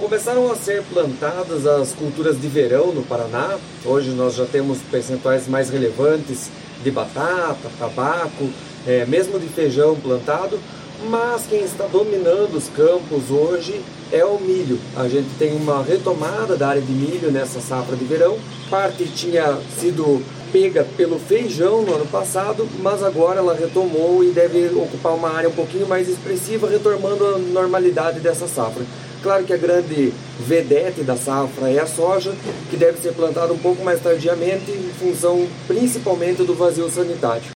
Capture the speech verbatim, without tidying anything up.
começaram a ser plantadas as culturas de verão no Paraná. Hoje nós já temos percentuais mais relevantes de batata, tabaco, é, mesmo de feijão plantado, mas quem está dominando os campos hoje é o milho. A gente tem uma retomada da área de milho nessa safra de verão. Parte tinha sido pega pelo feijão no ano passado, mas agora ela retomou e deve ocupar uma área um pouquinho mais expressiva, retomando a normalidade dessa safra. Claro que a grande vedete da safra é a soja, que deve ser plantada um pouco mais tardiamente, em função principalmente do vazio sanitário.